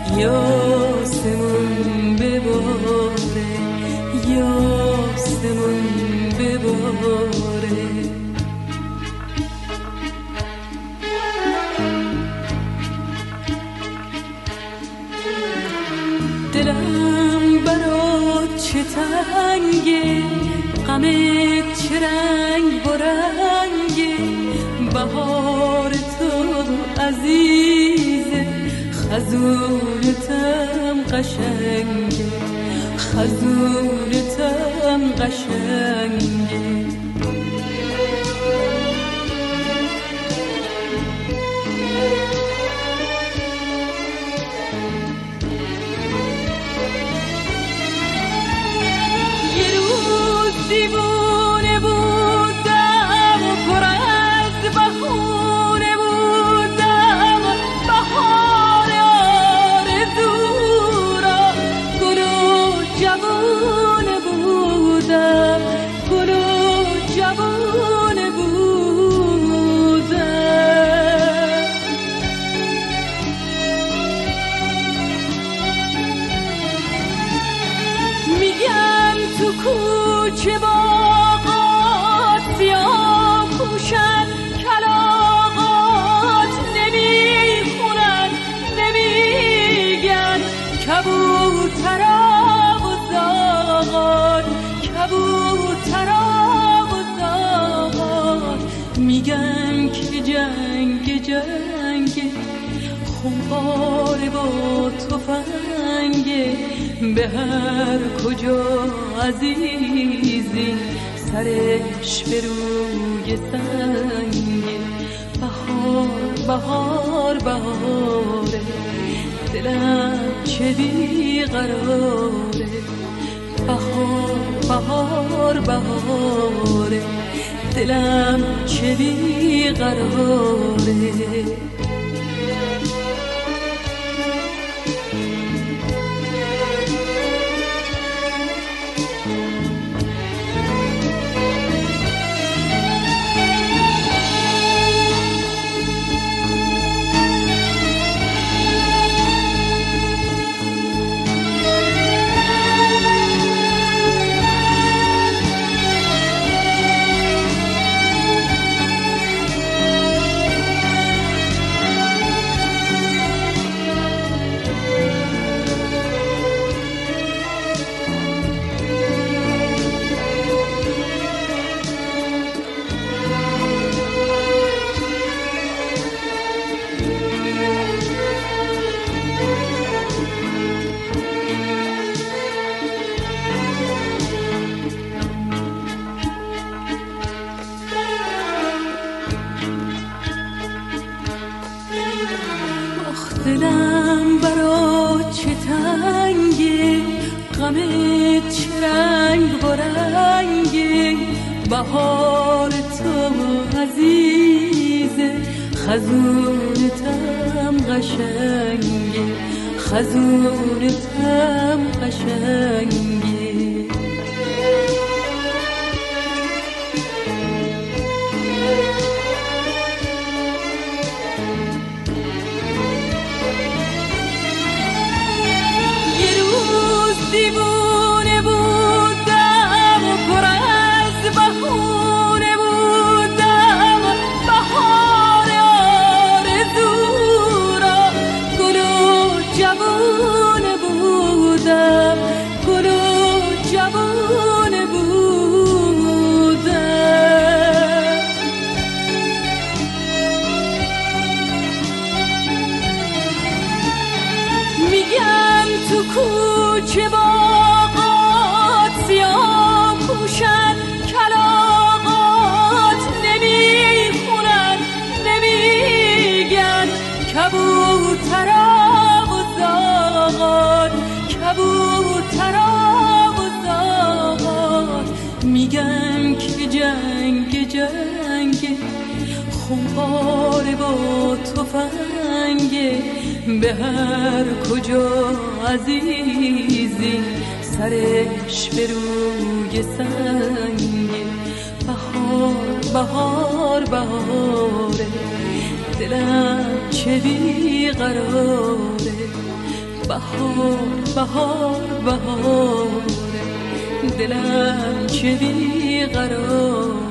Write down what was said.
یاسمون بباره، یاسمون بباره. دلم برات چه تنگه، غمت چه رنگ برنگه، بهار تو عزیزه، خزونتم قشنگه، خزونتم قشنگه. دیوونه بودم و پر از بهونه بودم، بهار آرزو را گل و جوونه بودم، گل و جوونه بودم. میگن تو کوچه باغات سیاه پوشن کلاغات، نمیخونن نمیگن کبوترا و زاغان، کبوترا و زاغان. میگن که جنگ جنگ خونپاره با تفنگه، به هر کجا عزیزی سرش به روی سنگه. بهار بهار بهاره، دلم چه بیقراره، بهار بهار بهاره، دلم چه بیقراره. دلم برات چه تنگه، غمت چه رنگ برنگه، بهار تو عزیزه، خزونتم قشنگه، خزونتم قشنگه. دیوونه بودم و پر از بهونه بودم، بهار آرزو را گل و جوونه بودم، گل و جوونه بودم. میگن تو کوچه باغات سیاه پوشن کلاغات، نمیخونن نمیگن کبوترا و زاغان، کبوترا و زاغان. میگن که جنگ جنگ خونپاره با تفنگه، به هر کجا عزیزی سرش به روی سنگه. بهار بهار بهاره، دلم چه بیقراره، بهار بهار بهاره دلم چه بیقراره